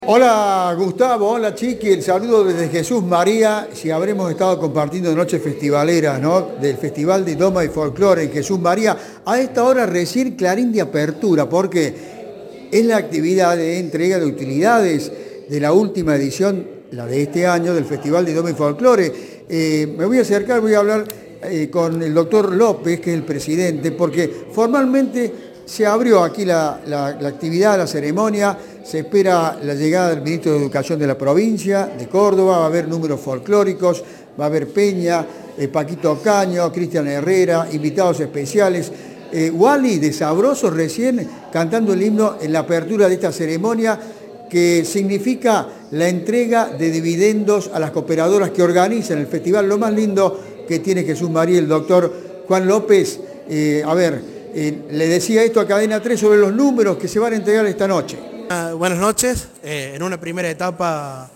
Hola Gustavo, hola Chiqui, el saludo desde Jesús María. Si habremos estado compartiendo noches festivaleras, ¿no? Del Festival de Doma y Folclore en Jesús María. A esta hora recién clarín de apertura, porque es la actividad de entrega de utilidades de la última edición, la de este año, del Festival de Doma y Folclore. Me voy a acercar, voy a hablar con el doctor López, que es el presidente, porque formalmente se abrió aquí la actividad, la ceremonia. Se espera la llegada del ministro de Educación de la provincia de Córdoba, va a haber números folclóricos, va a haber Peña, Paquito Caño, Cristian Herrera, invitados especiales. Wally de Sabroso recién cantando el himno en la apertura de esta ceremonia, que significa la entrega de dividendos a las cooperadoras que organizan el festival. Lo más lindo que tiene Jesús María, el doctor Juan López. Le decía esto a Cadena 3 sobre los números que se van a entregar esta noche. Buenas noches. En una primera etapa,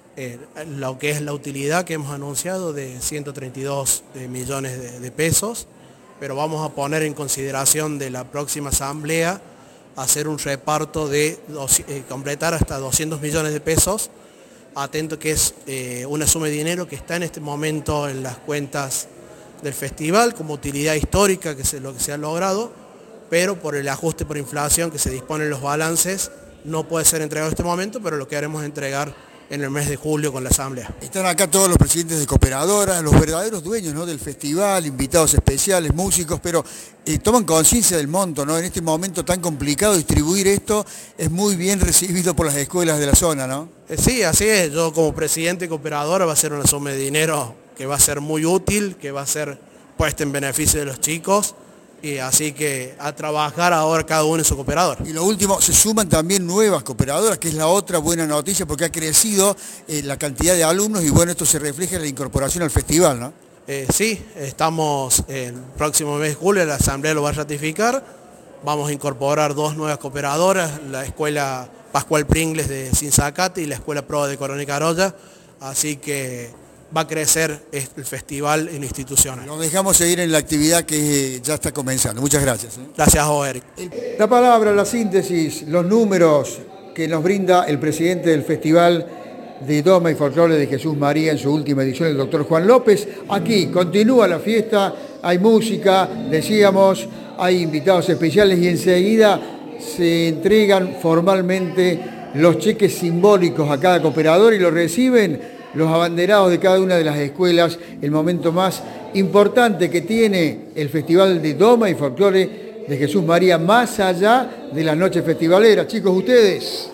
lo que es la utilidad que hemos anunciado de 132 millones de pesos, pero vamos a poner en consideración de la próxima asamblea hacer un reparto de completar hasta 200 millones de pesos, atento que es una suma de dinero que está en este momento en las cuentas del festival como utilidad histórica, que es lo que se ha logrado, pero por el ajuste por inflación que se dispone en los balances, no puede ser entregado en este momento, pero lo que haremos entregar en el mes de julio con la asamblea. Están acá todos los presidentes de cooperadoras, los verdaderos dueños, ¿no?, del festival, invitados especiales, músicos, pero toman conciencia del monto, ¿no? En este momento tan complicado distribuir esto es muy bien recibido por las escuelas de la zona, ¿no? Sí, así es. Yo como presidente de cooperadora va a ser una suma de dinero que va a ser muy útil, que va a ser puesta en beneficio de los chicos. Y así que a trabajar ahora cada uno en su cooperador. Y lo último, se suman también nuevas cooperadoras, que es la otra buena noticia, porque ha crecido la cantidad de alumnos y bueno, esto se refleja en la incorporación al festival, ¿no? Sí, estamos el próximo mes de julio, la asamblea lo va a ratificar. Vamos a incorporar dos nuevas cooperadoras, la escuela Pascual Pringles de Sinzacate y la escuela Proa de Coronel Carolla. Así que va a crecer el festival en instituciones. Nos dejamos seguir en la actividad que ya está comenzando. Muchas gracias. Gracias a vos, Eric. La palabra, la síntesis, los números que nos brinda el presidente del Festival de Doma y Folclore de Jesús María en su última edición, el doctor Juan López. Aquí continúa la fiesta, hay música, decíamos, hay invitados especiales y enseguida se entregan formalmente los cheques simbólicos a cada cooperador y lo reciben los abanderados de cada una de las escuelas, el momento más importante que tiene el Festival de Doma y Folclore de Jesús María, más allá de las noches festivaleras. Chicos, ustedes.